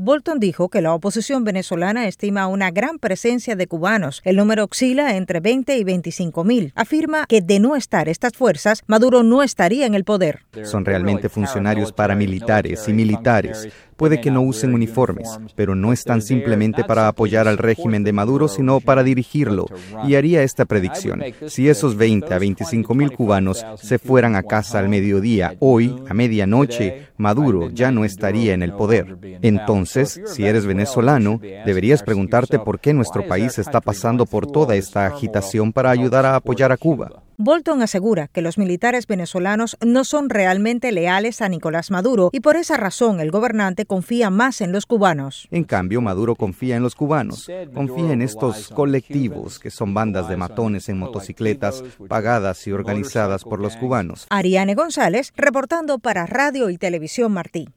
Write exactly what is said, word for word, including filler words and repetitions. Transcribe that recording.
Bolton dijo que la oposición venezolana estima una gran presencia de cubanos. El número oscila entre veinte y veinticinco mil. Afirma que de no estar estas fuerzas, Maduro no estaría en el poder. Son realmente funcionarios paramilitares y militares. Puede que no usen uniformes, pero no están simplemente para apoyar al régimen de Maduro, sino para dirigirlo. Y haría esta predicción. Si esos veinte a veinticinco mil cubanos se fueran a casa al mediodía, hoy, a medianoche, Maduro ya no estaría en el poder. Entonces, si eres venezolano, deberías preguntarte por qué nuestro país está pasando por toda esta agitación para ayudar a apoyar a Cuba. Bolton asegura que los militares venezolanos no son realmente leales a Nicolás Maduro y por esa razón el gobernante confía más en los cubanos. En cambio, Maduro confía en los cubanos, confía en estos colectivos que son bandas de matones en motocicletas pagadas y organizadas por los cubanos. Ariane González, reportando para Radio y Televisión Martí.